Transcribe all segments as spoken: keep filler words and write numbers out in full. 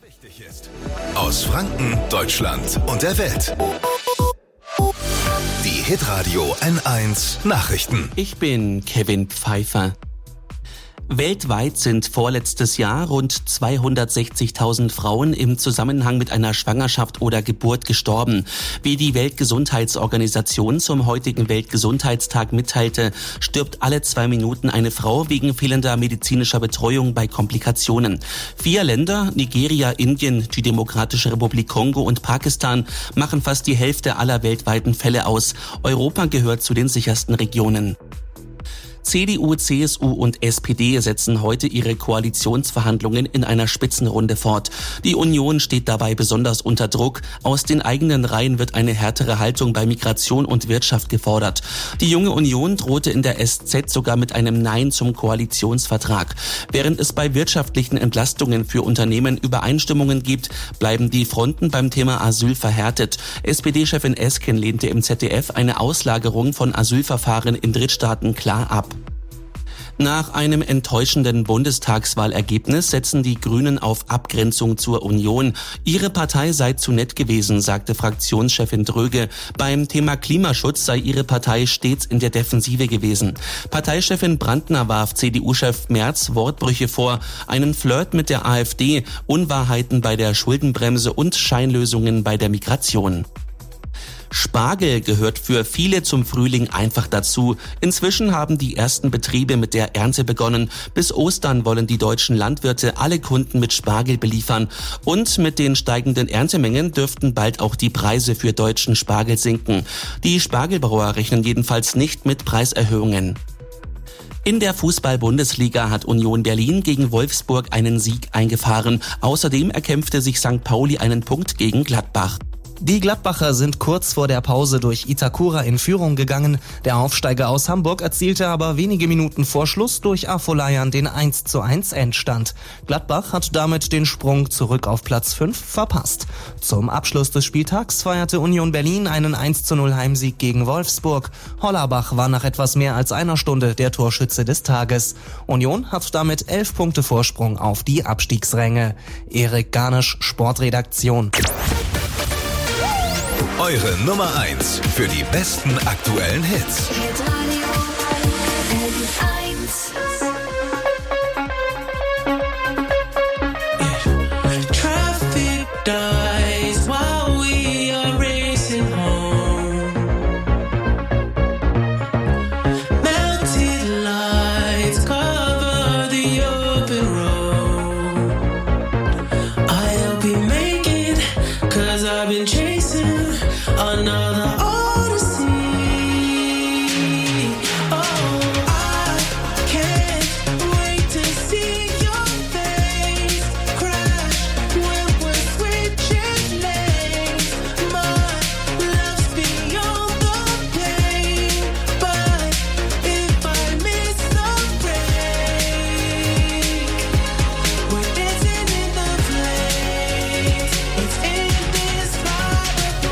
Wichtig ist. Aus Franken, Deutschland und der Welt. Die Hitradio N eins Nachrichten. Ich bin Kevin Pfeiffer. Weltweit sind vorletztes Jahr rund zweihundertsechzigtausend Frauen im Zusammenhang mit einer Schwangerschaft oder Geburt gestorben. Wie die Weltgesundheitsorganisation zum heutigen Weltgesundheitstag mitteilte, stirbt alle zwei Minuten eine Frau wegen fehlender medizinischer Betreuung bei Komplikationen. Vier Länder, Nigeria, Indien, die Demokratische Republik Kongo und Pakistan, machen fast die Hälfte aller weltweiten Fälle aus. Europa gehört zu den sichersten Regionen. C D U, C S U und S P D setzen heute ihre Koalitionsverhandlungen in einer Spitzenrunde fort. Die Union steht dabei besonders unter Druck. Aus den eigenen Reihen wird eine härtere Haltung bei Migration und Wirtschaft gefordert. Die junge Union drohte in der S Z sogar mit einem Nein zum Koalitionsvertrag. Während es bei wirtschaftlichen Entlastungen für Unternehmen Übereinstimmungen gibt, bleiben die Fronten beim Thema Asyl verhärtet. S P D-Chefin Esken lehnte im Z D F eine Auslagerung von Asylverfahren in Drittstaaten klar ab. Nach einem enttäuschenden Bundestagswahlergebnis setzen die Grünen auf Abgrenzung zur Union. Ihre Partei sei zu nett gewesen, sagte Fraktionschefin Dröge. Beim Thema Klimaschutz sei ihre Partei stets in der Defensive gewesen. Parteichefin Brandner warf C D U-Chef Merz Wortbrüche vor, einen Flirt mit der AfD, Unwahrheiten bei der Schuldenbremse und Scheinlösungen bei der Migration. Spargel gehört für viele zum Frühling einfach dazu. Inzwischen haben die ersten Betriebe mit der Ernte begonnen. Bis Ostern wollen die deutschen Landwirte alle Kunden mit Spargel beliefern. Und mit den steigenden Erntemengen dürften bald auch die Preise für deutschen Spargel sinken. Die Spargelbauer rechnen jedenfalls nicht mit Preiserhöhungen. In der Fußball-Bundesliga hat Union Berlin gegen Wolfsburg einen Sieg eingefahren. Außerdem erkämpfte sich Sankt Pauli einen Punkt gegen Gladbach. Die Gladbacher sind kurz vor der Pause durch Itakura in Führung gegangen. Der Aufsteiger aus Hamburg erzielte aber wenige Minuten vor Schluss durch Afolayan den eins zu eins Endstand. Gladbach hat damit den Sprung zurück auf Platz fünf verpasst. Zum Abschluss des Spieltags feierte Union Berlin einen eins zu null Heimsieg gegen Wolfsburg. Hollerbach war nach etwas mehr als einer Stunde der Torschütze des Tages. Union hat damit elf Punkte Vorsprung auf die Abstiegsränge. Erik Garnisch, Sportredaktion. Eure Nummer eins für die besten aktuellen Hits. Traffic dies while we are racing home. Melted lights cover the open road. I'll be making, cause I've been chasing another odyssey. Oh, I can't wait to see your face crash when we're switching lanes. My love's beyond the pain, but if I miss the break, we're dancing in the flames. It's indescribable.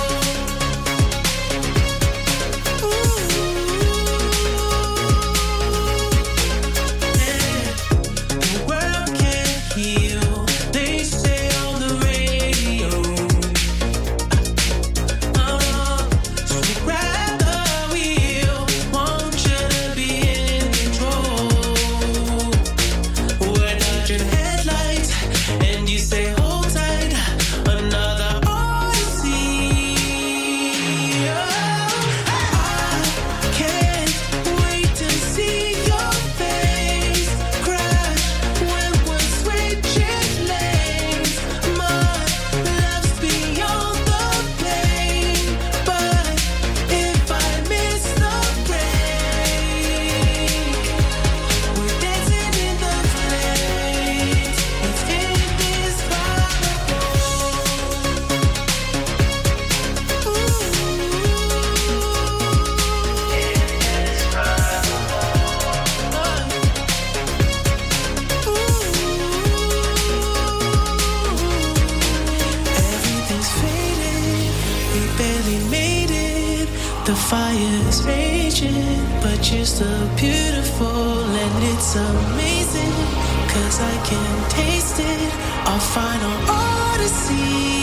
The fire's raging, but you're so beautiful and it's amazing. 'cause I can taste it, our final odyssey.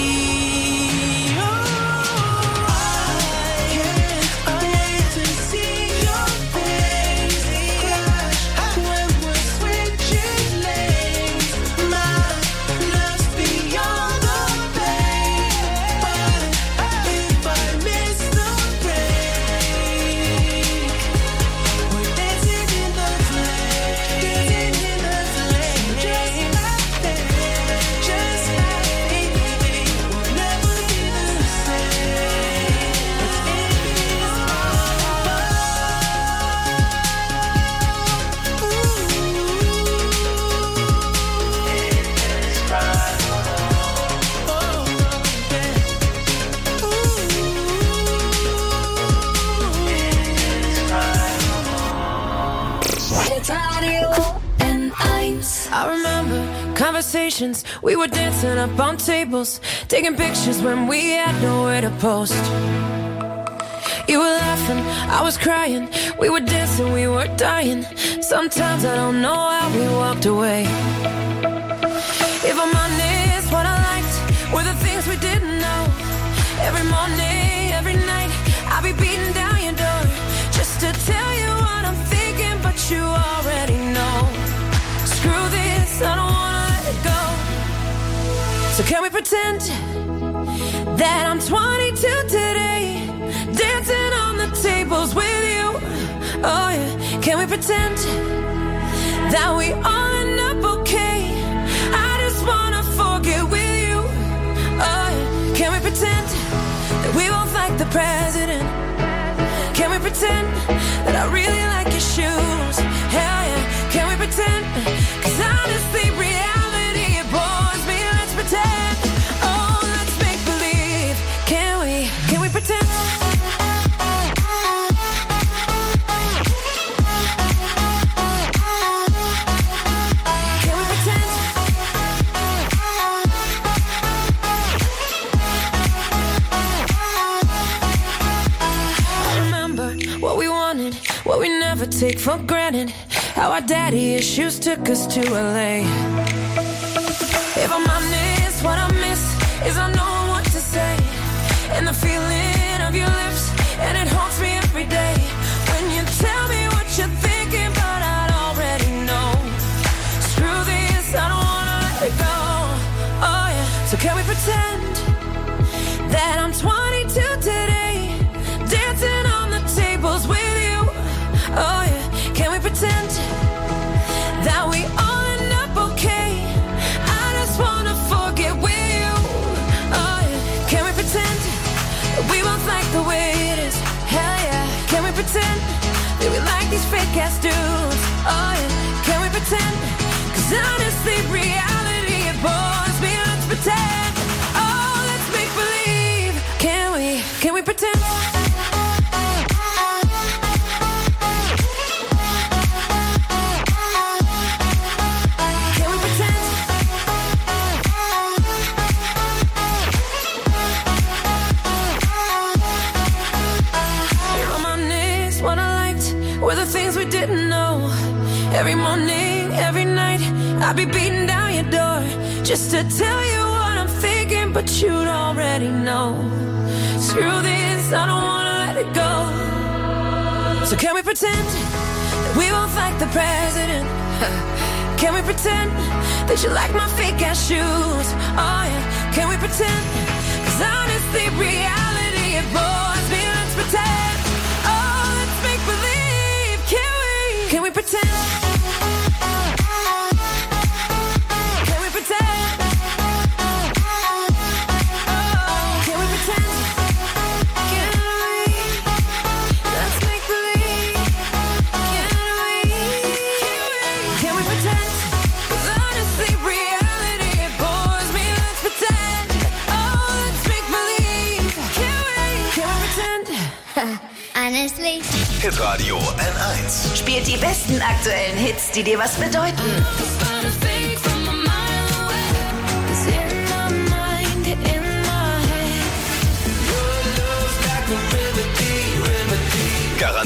I remember conversations, we were dancing up on tables, taking pictures when we had nowhere to post. You were laughing, I was crying, we were dancing, we were dying. Sometimes I don't know how we walked away. If I'm honest, what I liked were the things we didn't know. Every morning, every night, I'll be beating down your door just to tell you what I'm thinking, but you already know. Screw this, I don't wanna let it go. So can we pretend that I'm twenty-two today, dancing on the tables with you? Oh yeah, can we pretend that we all end up okay? I just wanna forget with you. Oh yeah, can we pretend that we both like the president? Can we pretend that I really like your shoes? Hell yeah, can we pretend? 'Cause honestly, reality, it bores me. Let's pretend. Oh, let's make believe. Can we, can we pretend? Can we pretend? I remember what we wanted, what we never take for granted. How our daddy issues took us to L A. If I'm honest, what I miss is I know what to say, and the feeling of your lips, and it haunts me every day. When you tell me what you're thinking, but I'd already know. Screw this, I don't wanna let it go. Oh yeah, so can we pretend that I'm twenty-two today, dancing on the tables with you? Oh yeah, can we pretend that we all end up okay? I just wanna forget with you. Oh yeah, can we pretend that we both like the way it is? Hell yeah, can we pretend that we like these fake ass dudes? Oh yeah, can we pretend? 'Cause honestly, reality, it bores me. Let's pretend. Oh, let's make believe. Can we, can we pretend? Were the things we didn't know. Every morning, every night, I'd be beating down your door just to tell you what I'm thinking, but you'd already know. Screw this, I don't wanna let it go. So can we pretend that we both like the president? Can we pretend that you like my fake ass shoes? Oh yeah, can we pretend? 'Cause honestly, reality, it bores me. Let's pretend. Oh, let's make believe. Can we, can we pretend? Can we pretend? Oh, can we pretend? Can we? Let's make believe. Can we? Can we pretend? 'Cause honestly, reality, it bores me. Let's pretend. Oh, let's make believe. Can we? Can we pretend? Honestly. Hitradio N eins. Spielt die besten aktuellen Hits, die dir was bedeuten.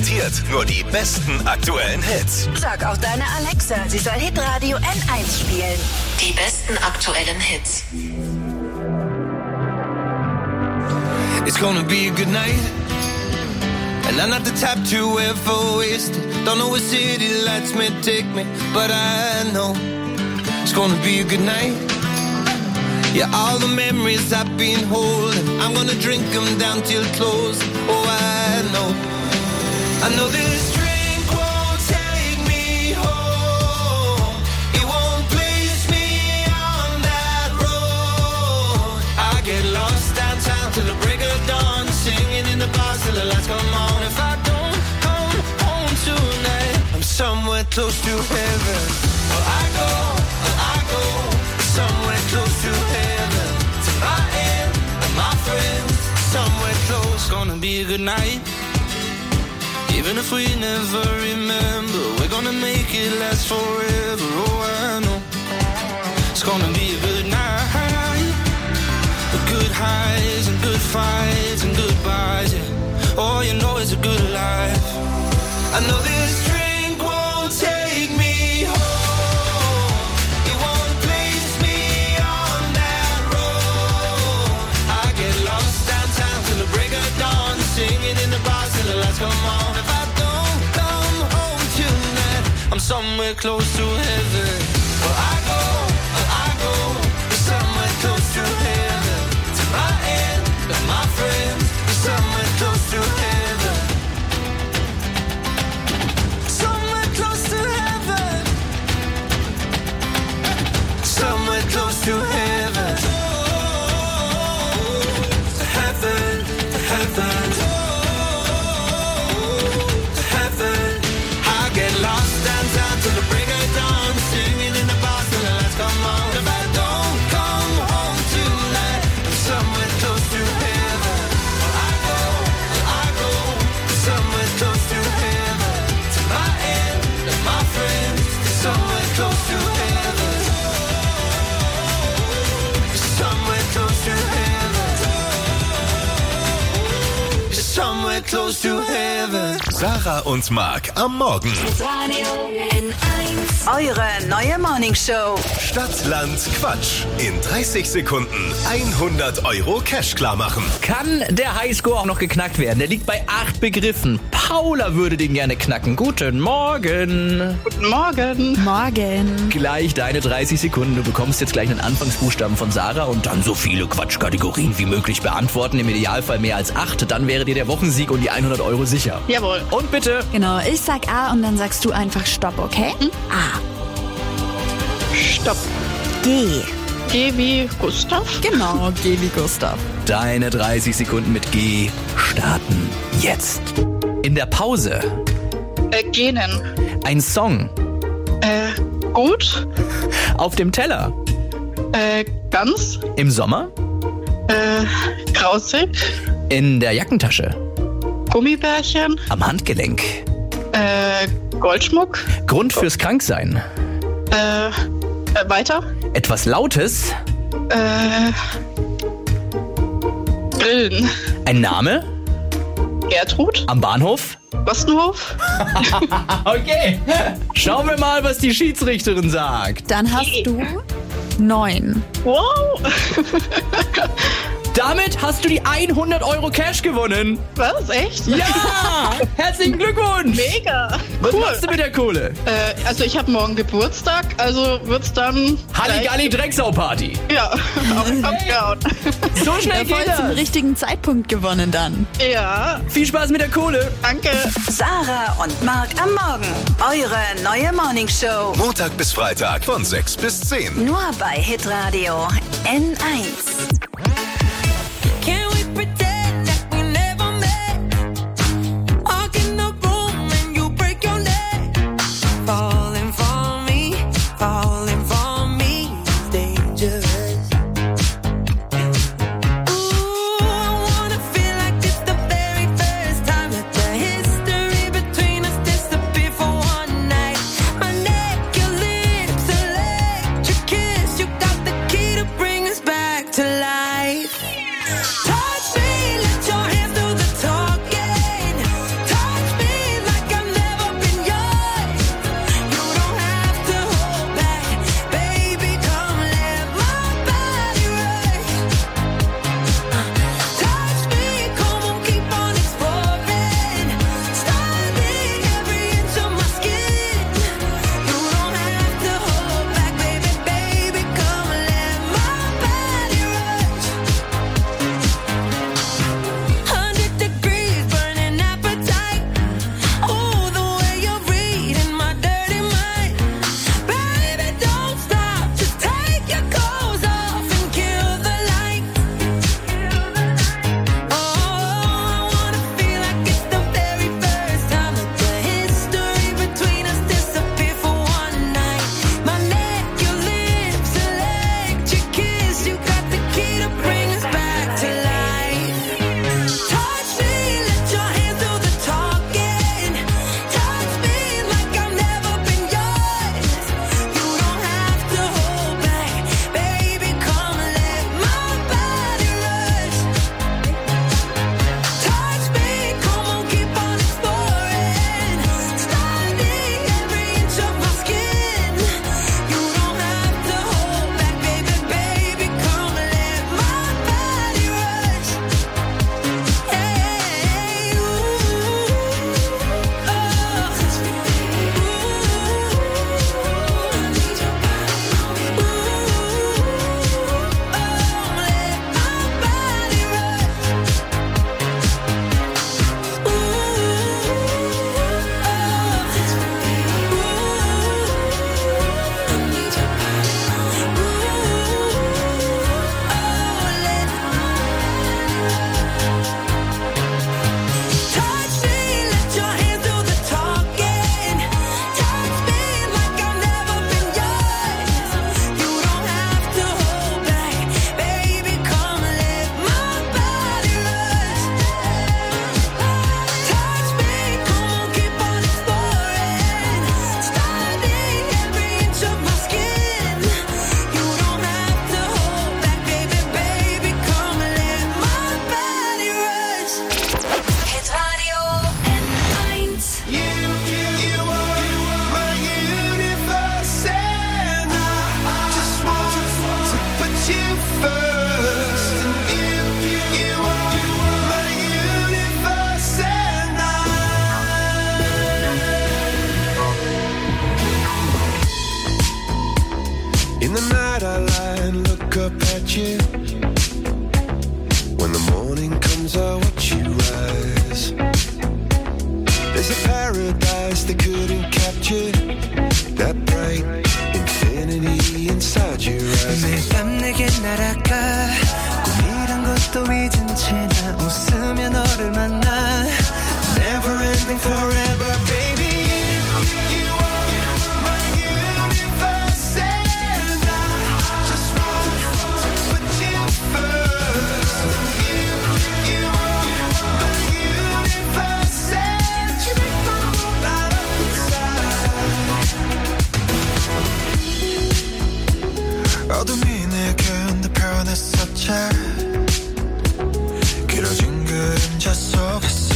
garantiert nur die besten aktuellen Hits. Sag auch deiner Alexa, sie soll Hitradio N eins spielen. Die besten aktuellen Hits. It's gonna be a good night, and I'm not the type to ever waste it. Don't know where city lights may take me, but I know it's gonna be a good night. Yeah, all the memories I've been holding, I'm gonna drink them down till close. Oh, I know, I know this drink won't take me home. It won't place me on that road. I get lost downtown till the break of dawn, singing in the bars till the lights come on. If I don't come home tonight, I'm somewhere close to heaven. Well, I go, well, I go somewhere close to heaven. To my end and my friends, somewhere close. Gonna be a good night. Even if we never remember, we're gonna make it last forever. Oh, I know it's gonna be a good night. Good highs and good fights and goodbyes, yeah. Oh, you know it's a good life. I know this drink won't take me home. It won't place me on that road. I get lost downtown till the break of dawn, singing in the bars till the lights come on. If I don't come home tonight, I'm somewhere close to heaven. Well, I go, well, I go somewhere close to heaven. My end and my friends, somewhere close to heaven. Somewhere close to heaven. Somewhere close to heaven. To heaven, to heaven. To heaven. I get lost downtown till the break of dawn, singing in the bars till the lights come on. If I don't come home tonight, somewhere close to heaven. Well, I go, well, I go somewhere close to heaven. To my end and my friends, somewhere close to heaven. Somewhere close to heaven. Somewhere close to heaven. Sarah und Mark am Morgen. Eure neue Morningshow. Stadt, Land, Quatsch. In dreißig Sekunden hundert Euro Cash klar machen. Kann der Highscore auch noch geknackt werden? Der liegt bei acht Begriffen. Paula würde den gerne knacken. Guten Morgen. Guten Morgen. Morgen. Gleich deine dreißig Sekunden. Du bekommst jetzt gleich einen Anfangsbuchstaben von Sarah und dann so viele Quatschkategorien wie möglich beantworten. Im Idealfall mehr als acht. Dann wäre dir der Wochensieg und die hundert Euro sicher. Jawohl. Und bitte. Genau, ich sag A und dann sagst du einfach Stopp, okay? Hm? A. Stopp. G. G wie Gustav? Genau, G wie Gustav. Deine dreißig Sekunden mit G starten jetzt. In der Pause. Äh, Genen. Ein Song. Äh, gut. Auf dem Teller. Äh, ganz. Im Sommer. Äh, grausig. In der Jackentasche. Gummibärchen. Am Handgelenk. Äh, Goldschmuck. Grund fürs Kranksein. Äh, äh, weiter. Etwas Lautes. Äh, Grillen. Ein Name. Gertrud. Am Bahnhof. Bastenhof. Okay. Schauen wir mal, was die Schiedsrichterin sagt. Dann hast du neun. Wow. Damit hast du die hundert Euro Cash gewonnen. Was? Echt? Ja! Herzlichen Glückwunsch! Mega! Was Cool. machst du mit der Kohle? Äh, also ich habe morgen Geburtstag, also wird's dann... Halligalli Drecksau-Party. Ja, auf den Kopf gehauen. So schnell Voll geht zum das. richtigen Zeitpunkt gewonnen dann. Ja, Viel Spaß mit der Kohle. danke. Sarah und Mark am Morgen. Eure neue Morningshow. Montag bis Freitag von sechs bis zehn. Nur bei Hitradio N eins. Can we pretend that we never met? Walk in the room and you break your neck. Falling for me, falling for me is dangerous. Ooh, I wanna feel like it's the very first time that the history between us disappeared for one night. My neck, your lips, electric kiss. You got the key to bring us back to life. you. When the morning comes, I watch you rise. There's a paradise they couldn't capture. That bright infinity inside your eyes. 매일 밤 내게 날아가. 꿈이란 것도 잊은 채 나 웃으며 너를 만나. Never ending forever, baby. You are my universe, and I just want to put you first. You, you are my universe, and you make my whole light up inside. 어둠이 내겐 더 변했었지. 길어진 그림자 속에서.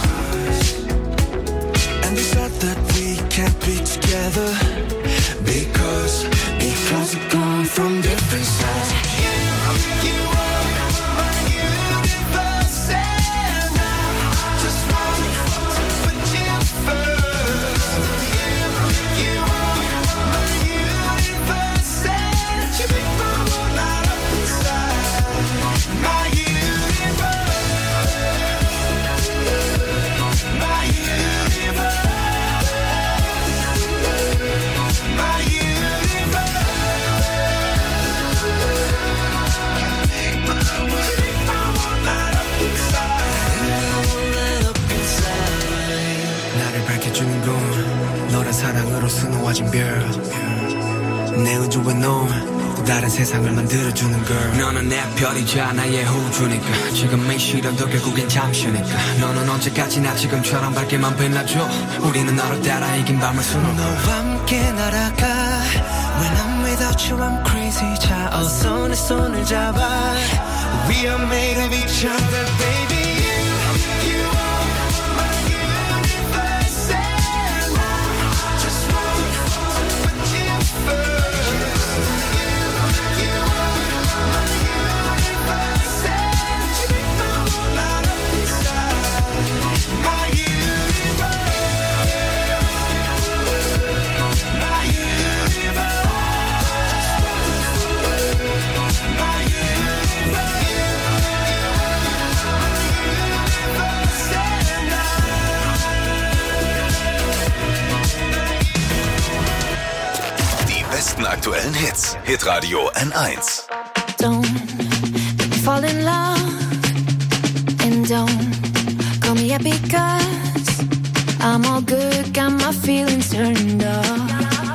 And they said that we can't be together Because, because we've gone from different sides. You, you are my universe, and I just want to put you first. You, you are my universe, and you make my world light up inside. My universe. My universe. My universe. 나를 밝혀주는 건 너란 사랑으로 수놓아진 별. 내 우주와 넌 또 다른 세상을 만들어주는 girl. 너는 내 별이자 나의 호주니까 지금의 시련도 결국엔 잠시니까 너는 언제까지나 지금처럼 밝게만 빛나줘. 우리는 너를 따라 이긴 밤을 수놓고 너와 함께 날아가. When I'm without you I'm crazy. 자 어서 내 손을 잡아. We are made of each other, baby. You, you are my universe, and I just want to put you first. Besten aktuellen Hits. Hitradio N eins. Don't fall in love and don't call me up because I'm all good, got my feelings turned off.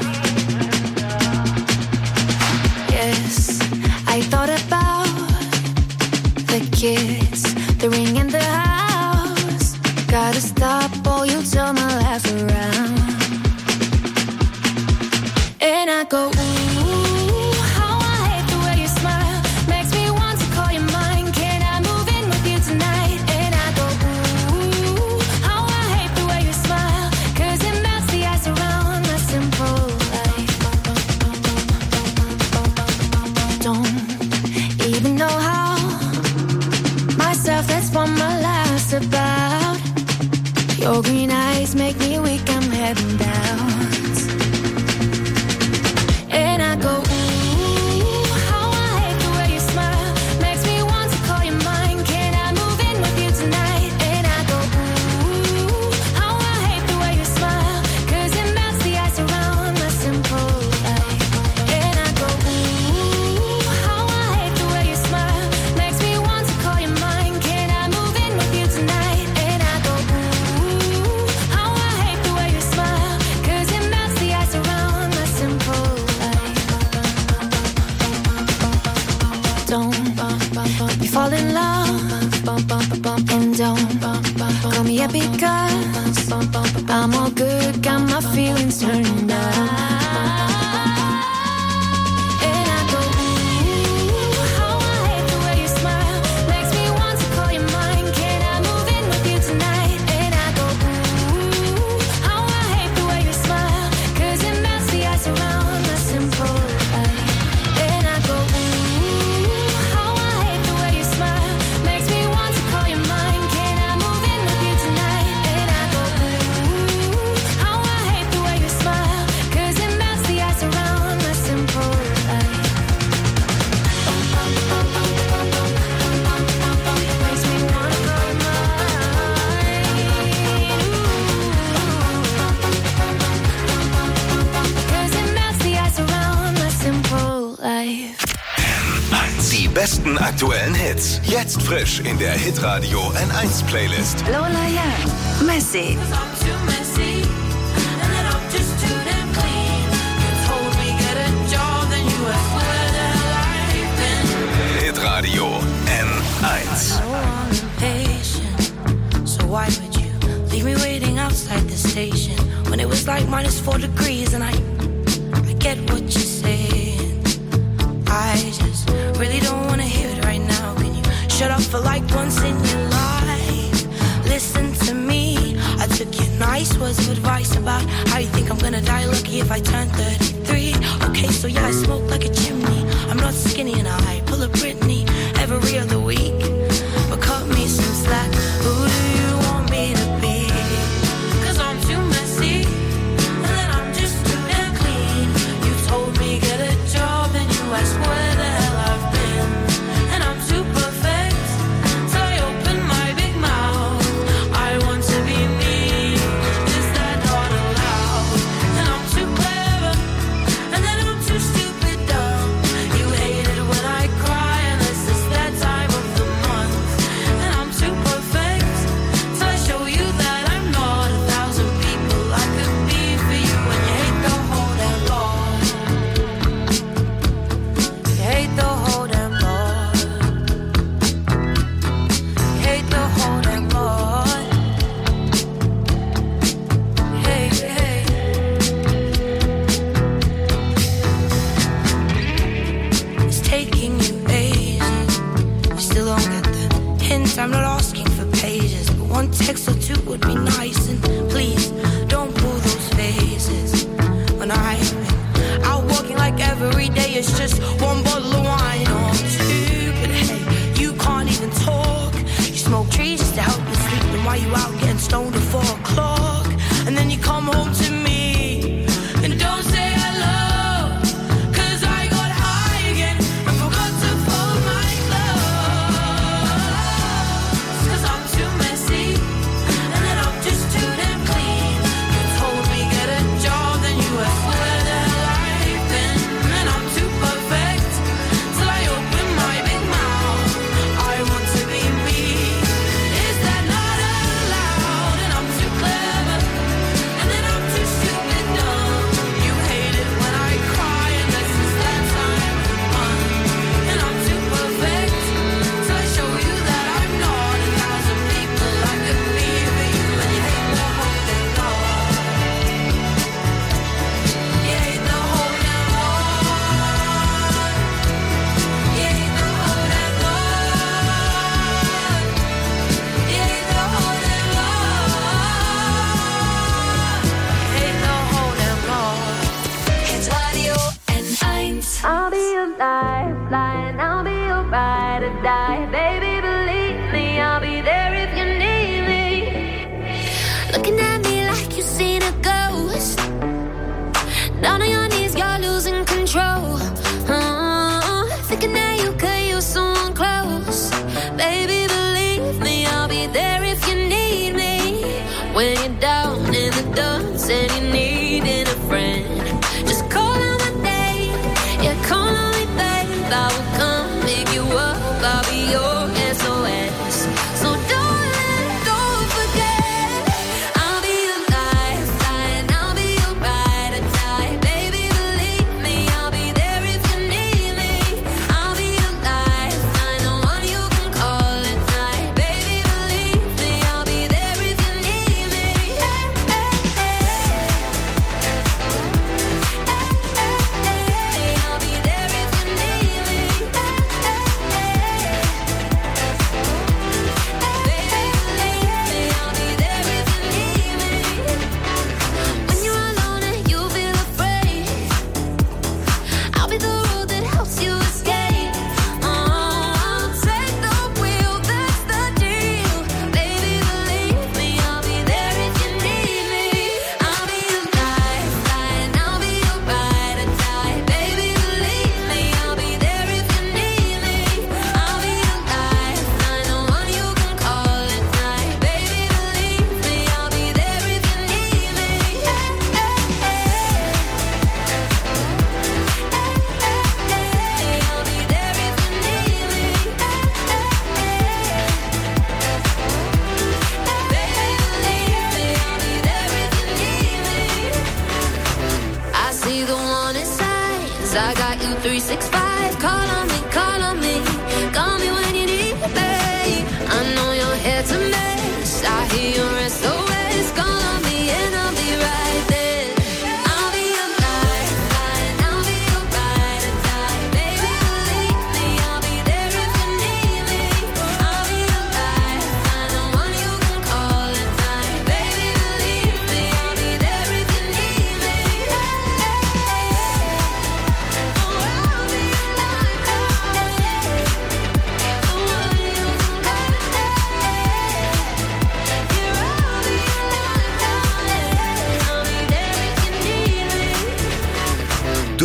Yes, I thought about the kids, the ring and the house. Gotta stop or you'll turn my life around. And I go, ooh, how I hate the way you smile. Makes me want to call you mine. Can I move in with you tonight? And I go, ooh, how I hate the way you smile. Cause it melts the ice around my simple life. Don't even know how. Myself, that's what my life's about. Your green eyes make me weak, I'm heading down. And I go, ooh, how I hate the way you smile. Makes me want to call you mine. Can I move in with you tonight? And I go, ooh, how I hate the way you smile. Cause it melts the ice around my simple life. And I go, ooh, how I hate the way you smile. Makes me want to call you mine. Can I move in with you tonight? And I go, ooh, how I hate the way you smile. Cause it melts the ice around my simple life. Don't let me fall in love and don't call me up because I'm all good, got my feelings turned on. And I go, ooh, how I hate the way you smile. Makes me want to call you mine. Can I move in with you tonight? And I go, ooh, how I hate the way you smile. Cause it melts the ice around my simple life. And I go, ooh, how I hate the way you smile. Makes me want to call you mine. Can I move in with you tonight? And I go, ooh, how I hate the way you smile. Cause it melts the ice around besten aktuellen Hits. Jetzt frisch in der Hitradio N eins Playlist. Lola Young, Messy. Hitradio N eins. So why would you leave me waiting outside the station when it was like minus four degrees and I, I get what you're saying. I just really don't want to hear it right now. Can you shut up for like once in your life? Listen to me. I took your nice words of advice about how you think I'm gonna die lucky if I turn thirty-three. Okay, so yeah, I smoke like a chimney. I'm not skinny and I pull a Britney every other week. But cut me some slack. Who do you want me to be? Cause I'm too messy and then I'm just too damn clean. You told me get a job and you asked where the hell I've been. And I'm too perfect, so I open my big mouth. I want to be me, is that not allowed? And I'm too clever, and then I'm too stupid dumb. You hate it when I cry, unless it's that time of the month. And I'm too perfect, so I show you that I'm not a thousand people I could be for you. And you hate the whole damn lot. You hate the whole damn lot. You hate the whole damn lot. Hey, hey. It's taking you ages. You still don't get the hint. I'm not asking for pages, but one text or two would be nice. And please don't pull those faces when I'm out walking like every day. It's just one bottle of wine or two. But hey, you can't even talk. You smoke trees just to help you sleep. And while you out getting stoned at four o'clock, and then you come home to me and don't say hello. Cause I got high again and forgot to fold my clothes. Cause I'm too messy and then I'm just too damn clean. You told me get a job, then you asked where the hell I've been. And I'm too perfect, till I open my big mouth. I want to be me, is that not allowed? And I'm too clever, and then I'm too stupid dumb. You hate it when I cry, unless it's that time of the month. And I'm too perfect, till I show you that I'm not a thousand people I could be for you. And you hate the whole damn lot. You hate the whole damn lot. You hate the whole damn lot. You hate the whole damn lot. You hate the whole damn lot. Hitradio N eins. I'll be your lifeline, I'll be your ride or die. Baby, believe me, I'll be there if you need me. Looking at me like you've seen a ghost. Down on your knees, you're losing control. Uh, thinking that you could use someone close. Baby, believe me, I'll be there if you need me. When you're down in the dumps and you're needing a friend, just call on my name. Yeah, call on me, babe. I will come pick you up. I'll be your S O S. So darling, don't forget, I'll be your lifeline, I'll be your ride or die. Baby, believe me, I'll be there if you need me. I'll be your lifeline, the one you can call at night. Baby, believe me, I'll be there if you need me. Hey, hey, hey. Hey, hey, hey. I'll be there if you need me. Hey, hey, hey.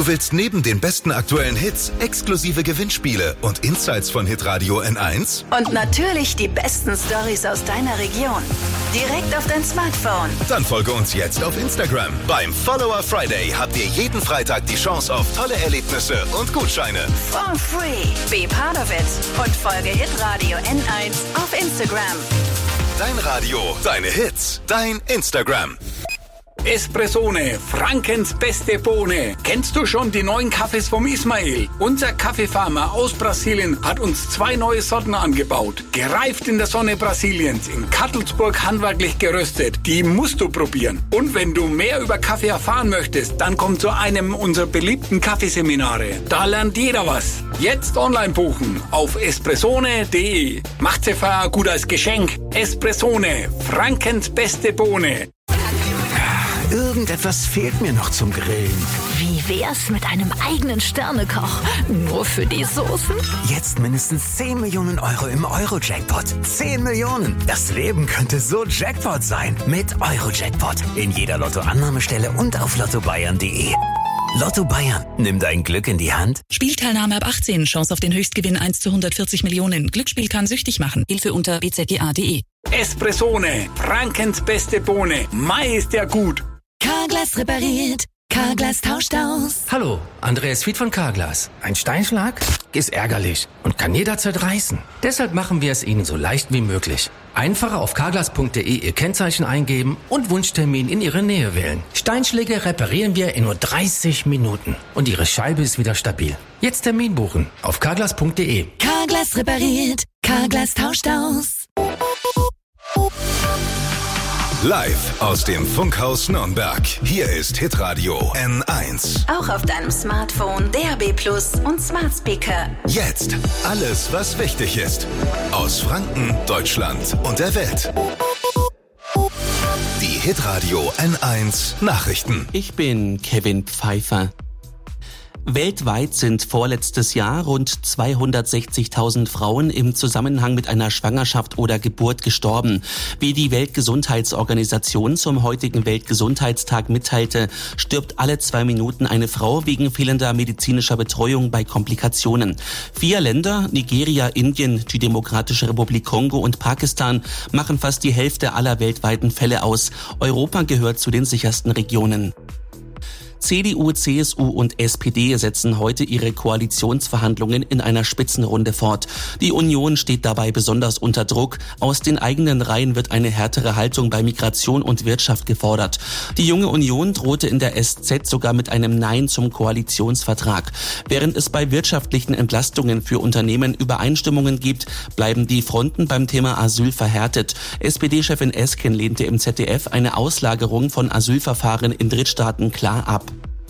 willst neben den besten aktuellen Hits exklusive Gewinnspiele und Insights von Hitradio N eins? Und natürlich die besten Stories aus deiner Region. Direkt auf dein Smartphone. Dann folge uns jetzt auf Instagram. Beim Follower Friday habt ihr jeden Freitag die Chance auf tolle Erlebnisse und Gutscheine. For free. Be part of it. Und folge Hitradio N eins auf Instagram. Dein Radio, deine Hits, dein Instagram. Espressone, Frankens beste Bohne. Kennst du schon die neuen Kaffees vom Ismail? Unser Kaffeefarmer aus Brasilien hat uns zwei neue Sorten angebaut. Gereift in der Sonne Brasiliens, in Kattelsburg handwerklich geröstet. Die musst du probieren. Und wenn du mehr über Kaffee erfahren möchtest, dann komm zu einem unserer beliebten Kaffeeseminare. Da lernt jeder was. Jetzt online buchen auf espressone punkt de. Macht sie für gut als Geschenk. Espressone, Frankens beste Bohne. Irgendetwas fehlt mir noch zum Grillen. Wie wär's mit einem eigenen Sternekoch? Nur für die Soßen? Jetzt mindestens zehn Millionen Euro im Euro-Jackpot. zehn Millionen! Das Leben könnte so Jackpot sein. Mit Euro-Jackpot. In jeder Lotto-Annahmestelle und auf lotto bayern punkt de. Lotto Bayern. Nimm dein Glück in die Hand. Spielteilnahme ab achtzehn. Chance auf den Höchstgewinn eins zu hundertvierzig Millionen. Glücksspiel kann süchtig machen. Hilfe unter b z g a punkt de. Espressone, Frankens beste Bohne. Mai ist ja gut. Carglass repariert. Carglass tauscht aus. Hallo, Andreas Fied von Carglass. Ein Steinschlag ist ärgerlich und kann jederzeit reißen. Deshalb machen wir es Ihnen so leicht wie möglich. Einfach auf carglass punkt de Ihr Kennzeichen eingeben und Wunschtermin in Ihre Nähe wählen. Steinschläge reparieren wir in nur dreißig Minuten und Ihre Scheibe ist wieder stabil. Jetzt Termin buchen auf carglass punkt de. Carglass repariert. Carglass tauscht aus. Live aus dem Funkhaus Nürnberg. Hier ist Hitradio N eins. Auch auf deinem Smartphone, D A B Plus und Smart Speaker. Jetzt alles, was wichtig ist. Aus Franken, Deutschland und der Welt. Die Hitradio N eins Nachrichten. Ich bin Kevin Pfeiffer. Weltweit sind vorletztes Jahr rund zweihundertsechzigtausend Frauen im Zusammenhang mit einer Schwangerschaft oder Geburt gestorben. Wie die Weltgesundheitsorganisation zum heutigen Weltgesundheitstag mitteilte, stirbt alle zwei Minuten eine Frau wegen fehlender medizinischer Betreuung bei Komplikationen. Vier Länder, Nigeria, Indien, die Demokratische Republik Kongo und Pakistan, machen fast die Hälfte aller weltweiten Fälle aus. Europa gehört zu den sichersten Regionen. C D U, C S U und S P D setzen heute ihre Koalitionsverhandlungen in einer Spitzenrunde fort. Die Union steht dabei besonders unter Druck. Aus den eigenen Reihen wird eine härtere Haltung bei Migration und Wirtschaft gefordert. Die Junge Union drohte in der S Z sogar mit einem Nein zum Koalitionsvertrag. Während es bei wirtschaftlichen Entlastungen für Unternehmen Übereinstimmungen gibt, bleiben die Fronten beim Thema Asyl verhärtet. S P D-Chefin Esken lehnte im Z D F eine Auslagerung von Asylverfahren in Drittstaaten klar ab.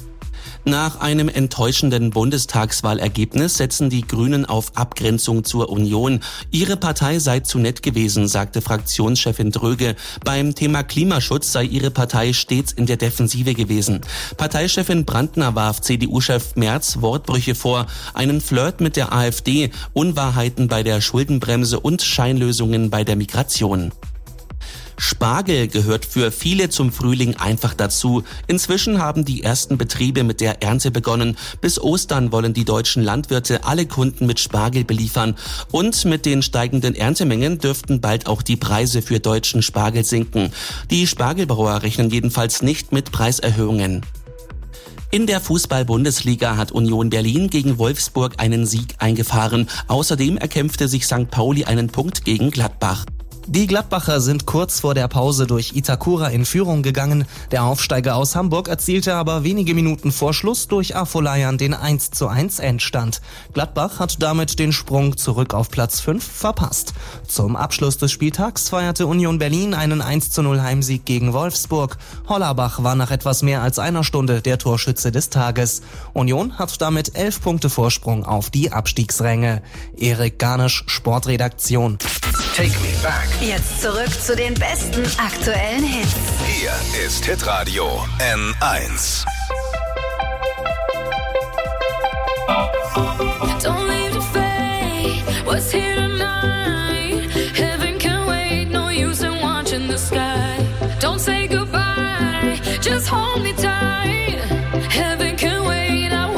Nach einem enttäuschenden Bundestagswahlergebnis setzen die Grünen auf Abgrenzung zur Union. Ihre Partei sei zu nett gewesen, sagte Fraktionschefin Dröge. Beim Thema Klimaschutz sei ihre Partei stets in der Defensive gewesen. Parteichefin Brandner warf C D U-Chef Merz Wortbrüche vor, einen Flirt mit der AfD, Unwahrheiten bei der Schuldenbremse und Scheinlösungen bei der Migration. Spargel gehört für viele zum Frühling einfach dazu. Inzwischen haben die ersten Betriebe mit der Ernte begonnen. Bis Ostern wollen die deutschen Landwirte alle Kunden mit Spargel beliefern. Und mit den steigenden Erntemengen dürften bald auch die Preise für deutschen Spargel sinken. Die Spargelbauer rechnen jedenfalls nicht mit Preiserhöhungen. In der Fußball-Bundesliga hat Union Berlin gegen Wolfsburg einen Sieg eingefahren. Außerdem erkämpfte sich Sankt Pauli einen Punkt gegen Gladbach. Die Gladbacher sind kurz vor der Pause durch Itakura in Führung gegangen. Der Aufsteiger aus Hamburg erzielte aber wenige Minuten vor Schluss durch Afolayan den eins zu eins Endstand. Gladbach hat damit den Sprung zurück auf Platz fünf verpasst. Zum Abschluss des Spieltags feierte Union Berlin einen eins zu null Heimsieg gegen Wolfsburg. Hollerbach war nach etwas mehr als einer Stunde der Torschütze des Tages. Union hat damit elf Punkte Vorsprung auf die Abstiegsränge. Erik Garnisch, Sportredaktion. Take me back. Jetzt zurück zu den besten aktuellen Hits. Hier ist Hitradio N eins. Don't leave the fate, what's here tonight? Heaven can wait, no use in watching the sky. Don't say goodbye, just hold me tight. Heaven can wait, I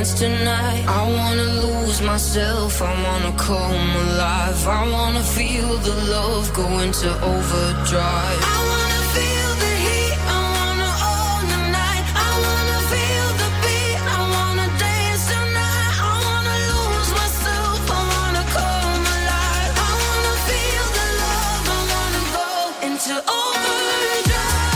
dance tonight. I wanna lose myself, I wanna come alive. I wanna feel the love go into overdrive. I wanna feel the heat, I wanna own the night. I wanna feel the beat, I wanna dance tonight. I wanna lose myself, I wanna come alive. I wanna feel the love, I wanna go into overdrive.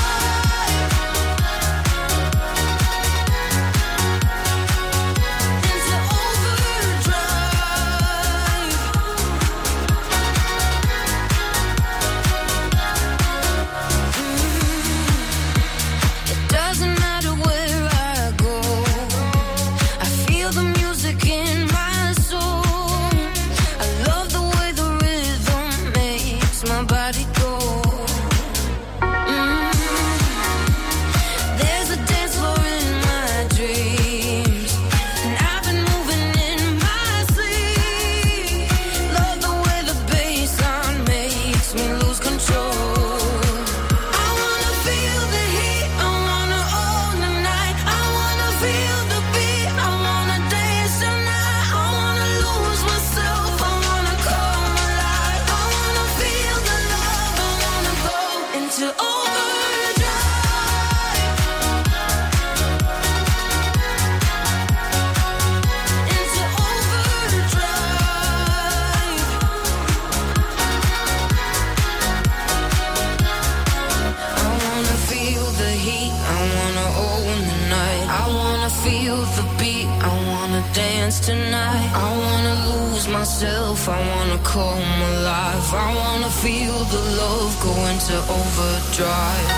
Tonight, I wanna lose myself, I wanna come alive. I wanna feel the love go into overdrive.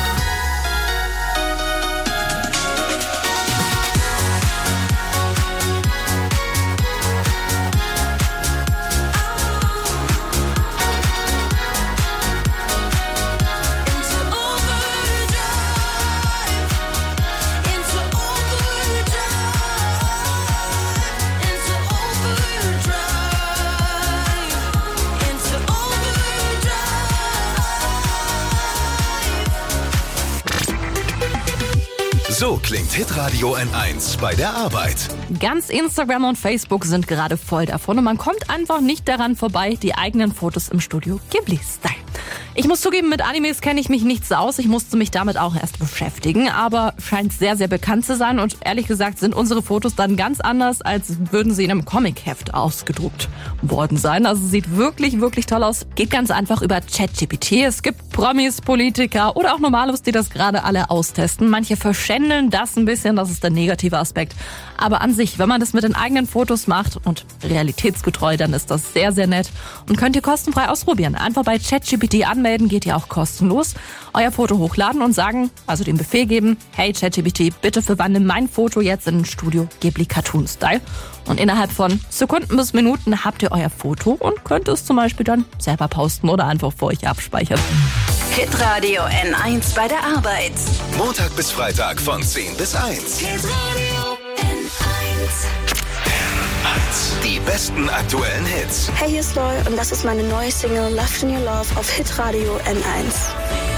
So klingt Hitradio N eins bei der Arbeit. Ganz Instagram und Facebook sind gerade voll davon und man kommt einfach nicht daran vorbei, die eigenen Fotos im Studio Ghibli-Style. Ich muss zugeben, mit Animes kenne ich mich nicht so aus. Ich musste mich damit auch erst beschäftigen, aber scheint sehr, sehr bekannt zu sein. Und ehrlich gesagt sind unsere Fotos dann ganz anders, als würden sie in einem Comic-Heft ausgedruckt worden sein. Also sieht wirklich, wirklich toll aus. Geht ganz einfach über ChatGPT. Es gibt Promis, Politiker oder auch Normalos, die das gerade alle austesten. Manche verschändeln das ein bisschen, das ist der negative Aspekt. Aber an sich, wenn man das mit den eigenen Fotos macht und realitätsgetreu, dann ist das sehr, sehr nett. Und könnt ihr kostenfrei ausprobieren. Einfach bei ChatGPT anmelden, geht ja auch kostenlos. Euer Foto hochladen und sagen, also den Befehl geben, hey ChatGPT, bitte verwandle mein Foto jetzt in ein Studio Ghibli Cartoon Style. Und innerhalb von Sekunden bis Minuten habt ihr euer Foto und könnt es zum Beispiel dann selber posten oder einfach für euch abspeichern. Hitradio N eins bei der Arbeit. Montag bis Freitag von zehn bis eins. Hitradio N eins. N eins. Die besten aktuellen Hits. Hey, hier ist Loy und das ist meine neue Single Love in Your Love auf Hitradio N eins.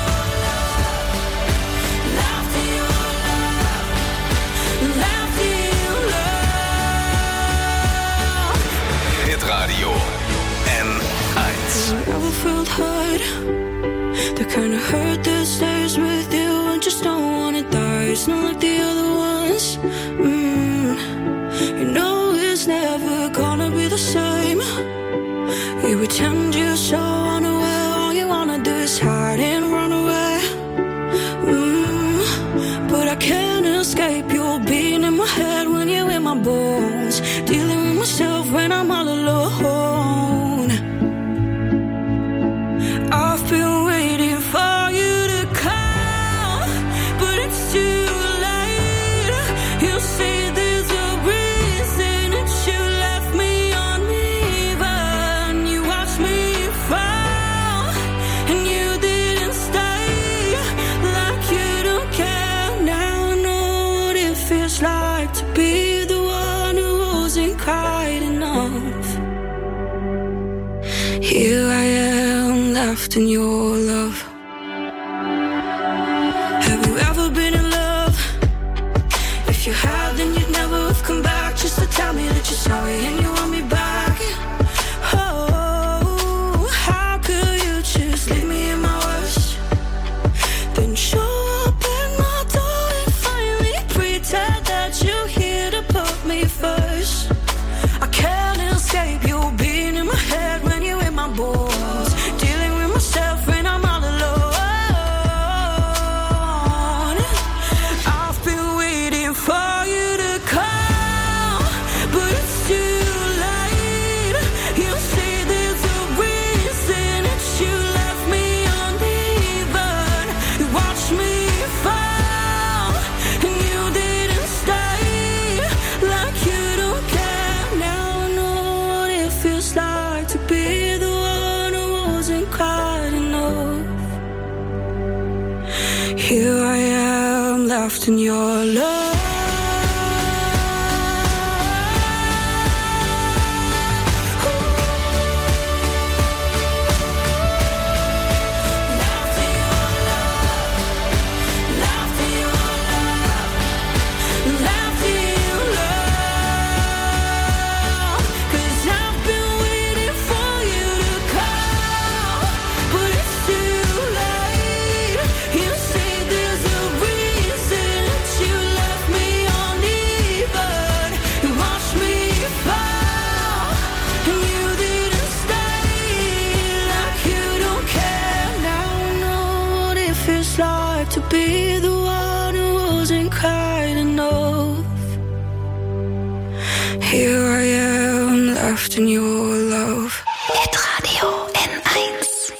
Hitradio N eins. Never felt hurt. The kind of hurt that stays with you and just don't want to die. It's not like the other ones. Mm. You know it's never gonna be the same. You pretend you're so unaware. All you wanna do is hide and run away. Mm. But I can't escape your being in my head when you're in my bones. Dealing with myself when I'm all alone. I've been waiting for you to come, but it's too late. You say there's a reason that you left me uneven. You watched me fall, and you didn't stay. Like you don't care now. I know what it feels like to be the one who wasn't kind enough. Here I am, left in your love. Have you ever been in love? If you have, then you'd never have come back. left in your love. To be the one who wasn't kind enough. Here I am, left in your love. Hitradio N eins.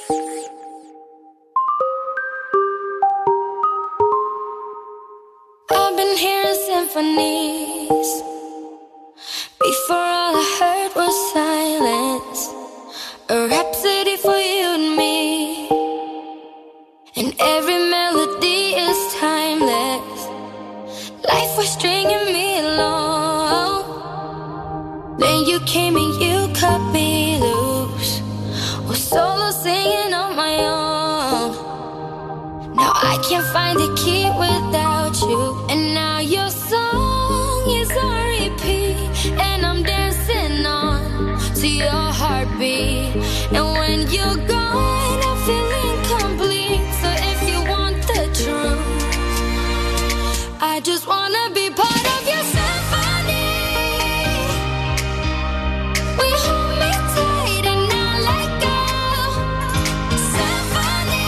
I've been hearing symphonies. Before all I heard was silence. A rhapsody for you and me. And every melody is timeless. Life was stringing me along. Then you came and you cut me loose. Was solo singing on my own. Now I can't find a key without you. And now your song is on repeat. And I'm dancing on to your heartbeat. And when you're gone, I feel incomplete. So if you want the truth, I just wanna be part of your symphony. We hold me tight and not let go. Symphony,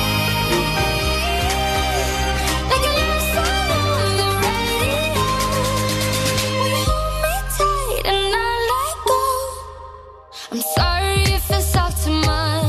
like a love song on the radio. We hold me tight and not let go. I'm sorry if it's all too much.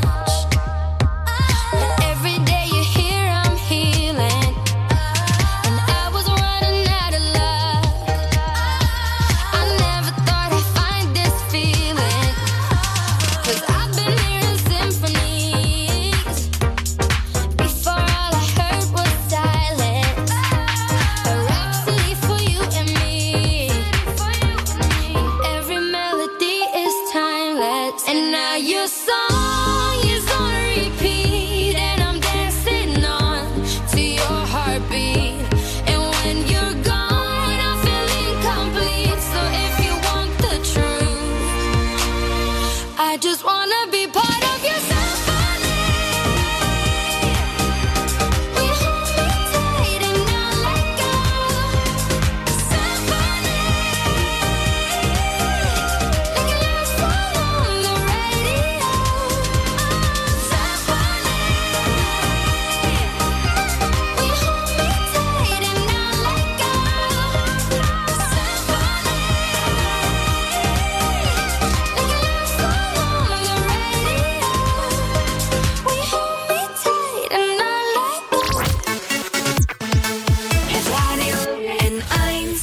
I just wanna be part of your symphony. We hold me tight and not let go. Symphony, like a love song on the radio. Symphony, we hold me tight and not let go. Symphony, like a love song on the radio. We hold me tight and not let go. Hitradio N eins.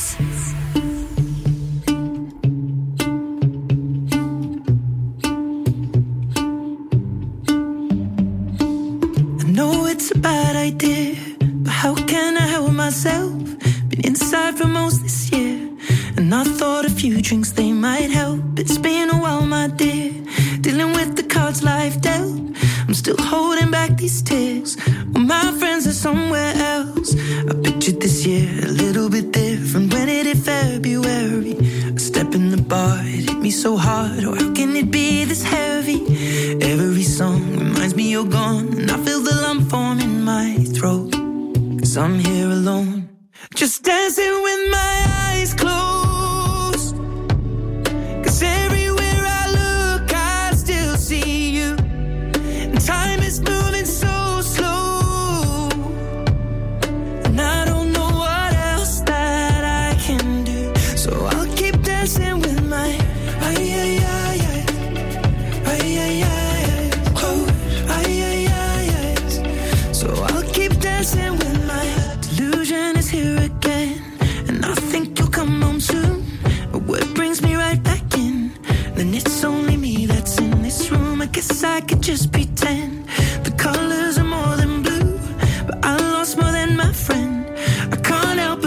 I know it's a bad idea, but how can I help myself? Been inside for most this year, and I thought a few drinks they might help. It's been a while, my dear, dealing with the cards life dealt. I'm still holding back these tears, well, my friends are somewhere else. I pictured this year a little bit different when it hit February. A step in the bar, it hit me so hard. Oh, how can it be this heavy? Every song reminds me you're gone, and I feel the lump form in my throat. Cause I'm here alone, just dancing with my eyes closed. Cause everywhere I look, I still see you. And time is moving so slow, and I don't know what else that I can do. So I'll keep dancing with my ay ay ay ay ay ay ay close ay ay ay ay. So I'll keep dancing with my delusion is here again, and I think you'll come home soon. A word brings me right back in. Then it's only me that's in this room. I guess I could just pretend the colors are more than blue, but I lost more than my friend. I can't help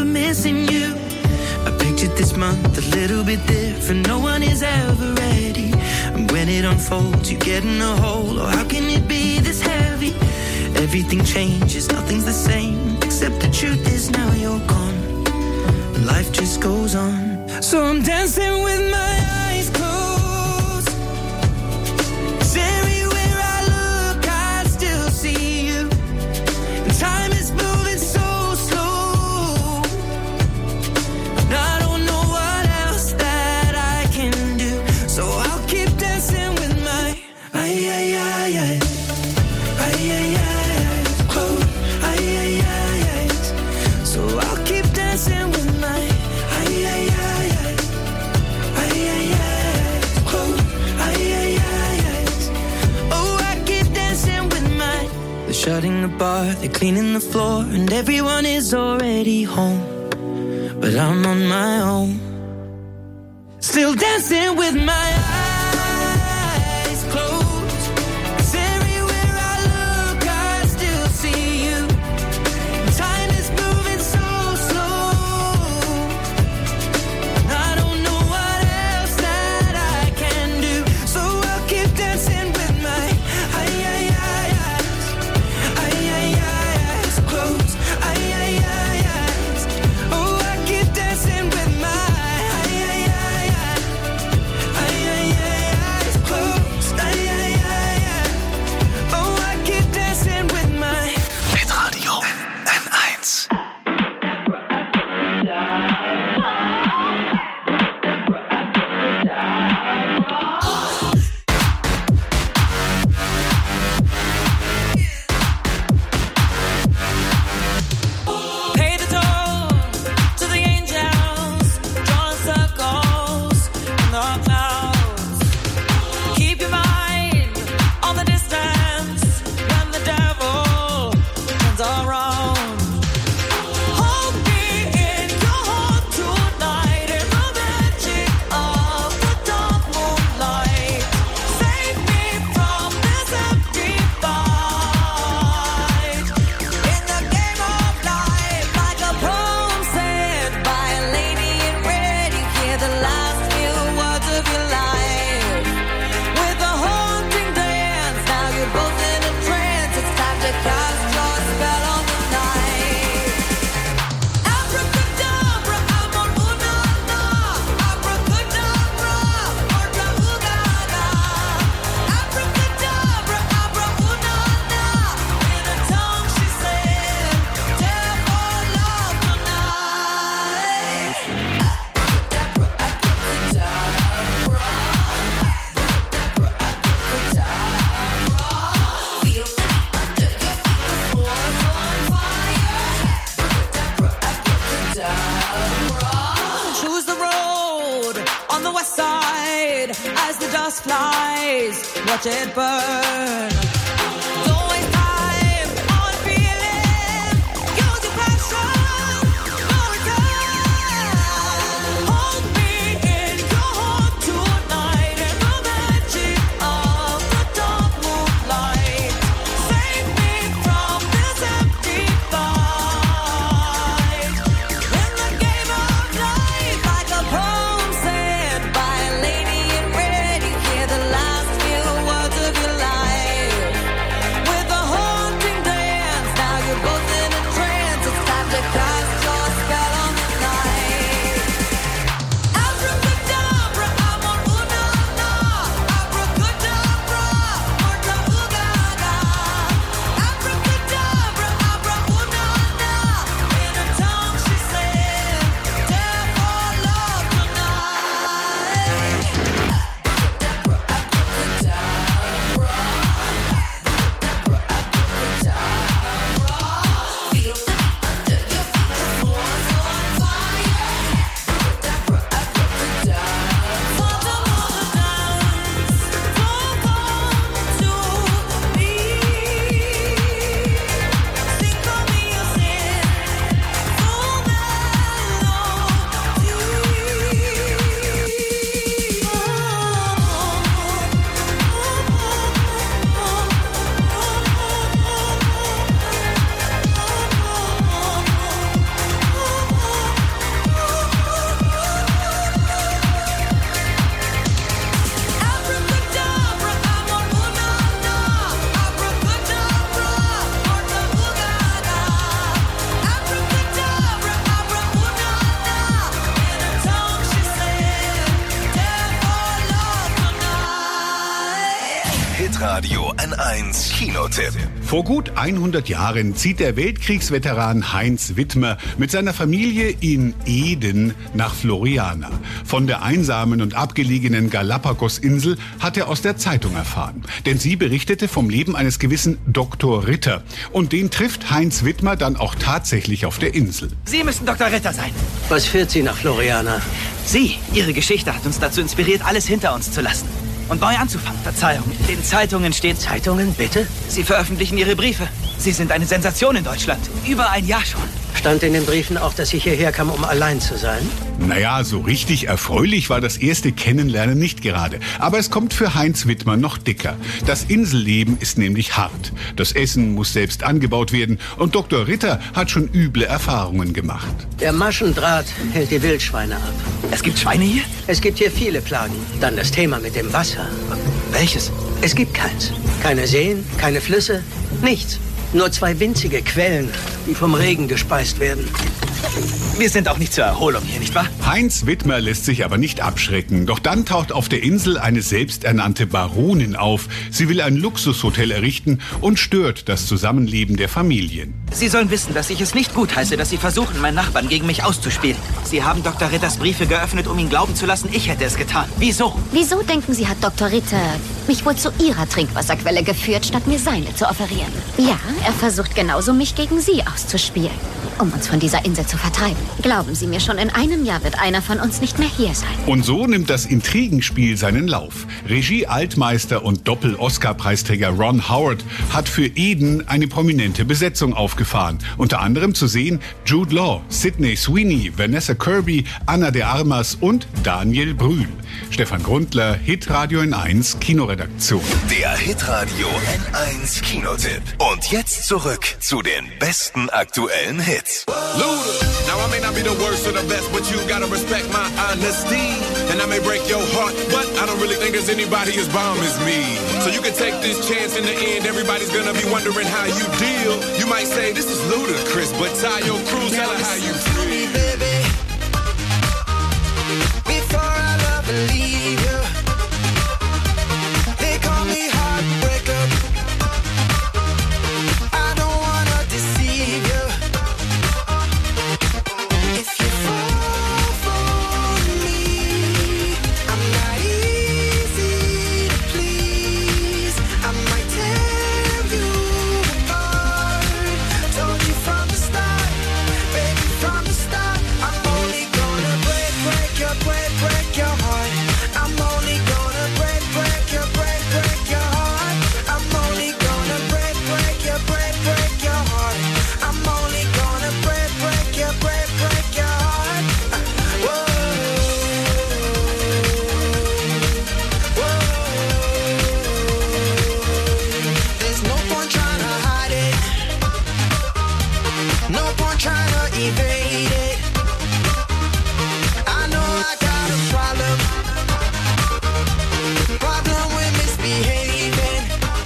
different, no one is ever ready. And when it unfolds, you get in a hole. Oh, how can it be this heavy? Everything changes, nothing's the same, except the truth is now you're gone. And life just goes on. So I'm dancing with my eyes closed. 'Cause everywhere I look, I still see you. And time is moving so slow. And I don't know what else that I can do. So I'll keep dancing with my ay, ay, ay, ay. Ay, ay, ay, close. Ay, ay, ay, ay. So I'll keep dancing with my ay, ay, ay, ay. Ay, ay, ay, close. Ay, ay, ay, ay. Oh, I keep dancing with my. They're shutting the bar, they're cleaning the floor, and everyone is already home. But I'm on my own, still dancing with my eyes closed. 'Cause everywhere I look, I still see you. Time is moving so slow. I don't know what else that I can do. So I'll keep dancing with my ay, ay, ay, eyes. Ay, ay, ay, eyes closed. Ay, ay, ay, eyes. Oh, I keep dancing with my ay, ay, ay, ay. Ay, ay, ay, eyes closed. Ay, ay, ay, ay. Oh, I keep dancing with my. Hitradio N eins. Pay the toll to the angels, drawing circles in the clouds. Keep your mind on the distance when the devil turns around. Hold me in your heart tonight in the magic of the dark moonlight. Save me from this empty fight. In the game of life, like a poem said by a lady in red, you hear the last few words of your life. With a haunting dance, now you're both in a trance. It's time to cast your spell on the night. Abracadabra, amor, una, na. Abracadabra, orca, ugaga. Abracadabra, abra, una, na. In a tongue she said, "Tell for love tonight." Abracadabra, abracadabra. Feel me under your feet, the floor's on fire. Abracadabra. Choose the road on the west side as the dust flies. Watch it burn. Don't waste time on feeling. Use your passion. No return. Hold me in your heart tonight in the magic of the dark moonlight. Save me from this empty fight. In the game of life, like a poem said by a lady in red, you hear the last few words of your life. Hitradio N eins Kinotipp. Vor gut hundert Jahren zieht der Weltkriegsveteran Heinz Wittmer mit seiner Familie in Eden nach Floriana. Von der einsamen und abgelegenen Galapagos-Insel hat er aus der Zeitung erfahren. Denn sie berichtete vom Leben eines gewissen Doktor Ritter. Und den trifft Heinz Wittmer dann auch tatsächlich auf der Insel. Sie müssen Doktor Ritter sein. Was führt Sie nach Floriana? Sie, Ihre Geschichte hat uns dazu inspiriert, alles hinter uns zu lassen. Und neu anzufangen. Verzeihung. In den Zeitungen steht... Zeitungen, bitte? Sie veröffentlichen Ihre Briefe. Sie sind eine Sensation in Deutschland. Über ein Jahr schon. Stand in den Briefen auch, dass ich hierher kam, um allein zu sein? Naja, so richtig erfreulich war das erste Kennenlernen nicht gerade. Aber es kommt für Heinz Wittmer noch dicker. Das Inselleben ist nämlich hart. Das Essen muss selbst angebaut werden. Und Doktor Ritter hat schon üble Erfahrungen gemacht. Der Maschendraht hält die Wildschweine ab. Es gibt Schweine hier? Es gibt hier viele Plagen. Dann das Thema mit dem Wasser. Welches? Es gibt keins. Keine Seen, keine Flüsse, nichts. Nur zwei winzige Quellen, die vom Regen gespeist werden. Wir sind auch nicht zur Erholung hier, nicht wahr? Heinz Wittmer lässt sich aber nicht abschrecken. Doch dann taucht auf der Insel eine selbsternannte Baronin auf. Sie will ein Luxushotel errichten und stört das Zusammenleben der Familien. Sie sollen wissen, dass ich es nicht gutheiße, dass Sie versuchen, meinen Nachbarn gegen mich auszuspielen. Sie haben Doktor Ritters Briefe geöffnet, um ihn glauben zu lassen, ich hätte es getan. Wieso? Wieso denken Sie, hat Doktor Ritter mich wohl zu Ihrer Trinkwasserquelle geführt, statt mir seine zu offerieren? Ja, er versucht genauso, mich gegen Sie auszuspielen, um uns von dieser Insel zu vertreiben. Glauben Sie mir, schon in einem Jahr wird einer von uns nicht mehr hier sein. Und so nimmt das Intrigenspiel seinen Lauf. Regie-Altmeister und Doppel-Oscar-Preisträger Ron Howard hat für Eden eine prominente Besetzung aufgefahren. Unter anderem zu sehen Jude Law, Sydney Sweeney, Vanessa Kirby, Ana de Armas und Daniel Brühl. Stefan Grundler, Hitradio N eins Kinoredaktion. Der Hitradio N eins Kinotipp. Und jetzt zurück zu den besten aktuellen Hits. Luda. Now I may not be the worst or the best, but you gotta respect my honesty. And I may break your heart, but I don't really think there's anybody as bomb as me. So you can take this chance. In the end, everybody's gonna be wondering how you deal. You might say this is ludicrous, but tie your crew, tell her how you feel. Me, baby, before I love and leave you, they call me heartbreaker. I don't wanna deceive you. If you fall for me, I'm not easy to please. I might tear you apart. Told you from the start, baby, from the start. I'm only gonna break, break your, break, break your heart. I'm only gonna break, break your, break, break your heart. I'm only gonna break, break your, break, break your heart. I'm only gonna break, break your, break, break your heart. Whoa, whoa. There's no point trying to hide it. No point trying to evade it. I know I got a problem. Problem with misbehaving.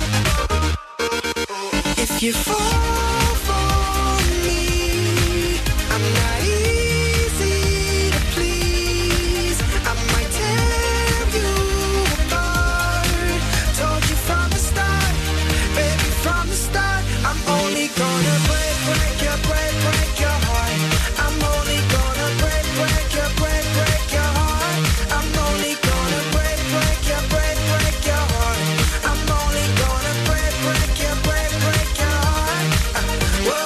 If you fall for me, I'm not easy to please. I might tear you apart. Told you from the start, baby, from the start. I'm only gonna break, break your, break, break your heart. I'm only gonna break, break your, break, break your heart. I'm only gonna break, break your, break, break your heart. I'm only gonna break, break your, break, break your heart. Whoa,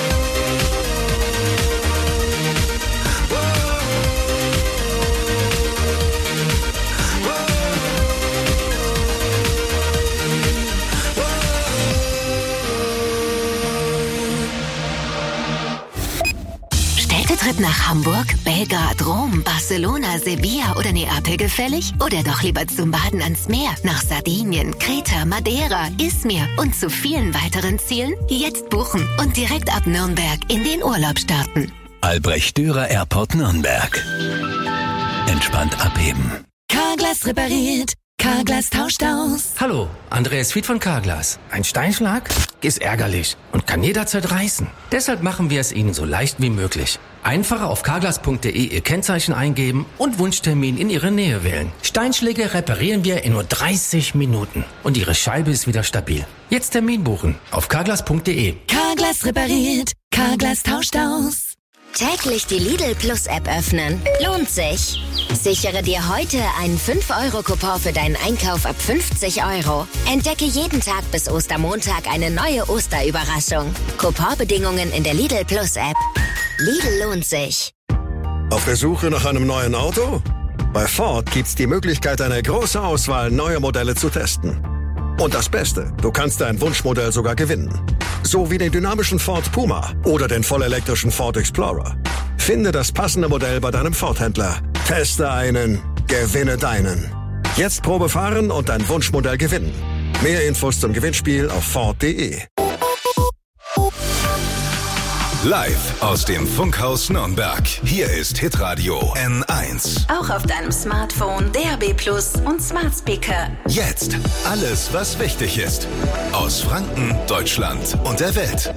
Städtetrip nach Hamburg, Belgrad, Rom, Barcelona, Sevilla oder Neapel gefällig? Oder doch lieber zum Baden ans Meer, nach Sardinien, Kreta, Madeira, Izmir und zu vielen weiteren Zielen? Jetzt buchen und direkt ab Nürnberg in den Urlaub starten. Albrecht Dürer Airport Nürnberg. Entspannt abheben. Carglass repariert. Carglass tauscht aus. Hallo, Andreas Fied von Carglass. Ein Steinschlag ist ärgerlich und kann jederzeit reißen. Deshalb machen wir es Ihnen so leicht wie möglich. Einfach auf carglass punkt de Ihr Kennzeichen eingeben und Wunschtermin in Ihre Nähe wählen. Steinschläge reparieren wir in nur dreißig Minuten und Ihre Scheibe ist wieder stabil. Jetzt Termin buchen auf carglass punkt de. Carglass repariert, Carglass tauscht aus. Täglich die Lidl Plus App öffnen. Lohnt sich. Sichere dir heute einen fünf Euro Coupon für deinen Einkauf ab fünfzig Euro. Entdecke jeden Tag bis Ostermontag eine neue Osterüberraschung. Couponbedingungen in der Lidl Plus App. Lidl lohnt sich. Auf der Suche nach einem neuen Auto? Bei Ford gibt's die Möglichkeit, eine große Auswahl neuer Modelle zu testen. Und das Beste, du kannst dein Wunschmodell sogar gewinnen. So wie den dynamischen Ford Puma oder den vollelektrischen Ford Explorer. Finde das passende Modell bei deinem Ford-Händler. Teste einen, gewinne deinen. Jetzt Probe fahren und dein Wunschmodell gewinnen. Mehr Infos zum Gewinnspiel auf ford punkt de. Live aus dem Funkhaus Nürnberg. Hier ist Hitradio N eins. Auch auf deinem Smartphone, D A B Plus und Smart Speaker. Jetzt alles, was wichtig ist. Aus Franken, Deutschland und der Welt.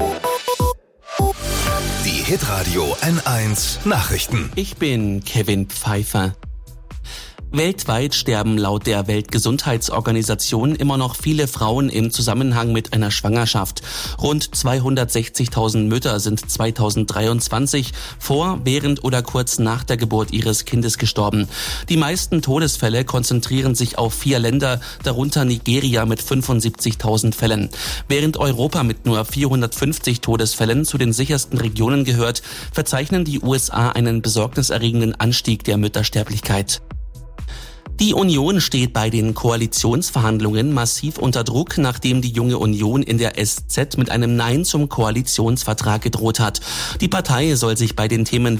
Die Hitradio N eins Nachrichten. Ich bin Kevin Pfeiffer. Weltweit sterben laut der Weltgesundheitsorganisation immer noch viele Frauen im Zusammenhang mit einer Schwangerschaft. Rund zweihundertsechzigtausend Mütter sind zweitausenddreiundzwanzig vor, während oder kurz nach der Geburt ihres Kindes gestorben. Die meisten Todesfälle konzentrieren sich auf vier Länder, darunter Nigeria mit fünfundsiebzigtausend Fällen. Während Europa mit nur vierhundertfünfzig Todesfällen zu den sichersten Regionen gehört, verzeichnen die U S A einen besorgniserregenden Anstieg der Müttersterblichkeit. Die Union steht bei den Koalitionsverhandlungen massiv unter Druck, nachdem die Junge Union in der S Z mit einem Nein zum Koalitionsvertrag gedroht hat. Die Partei soll sich bei den Themen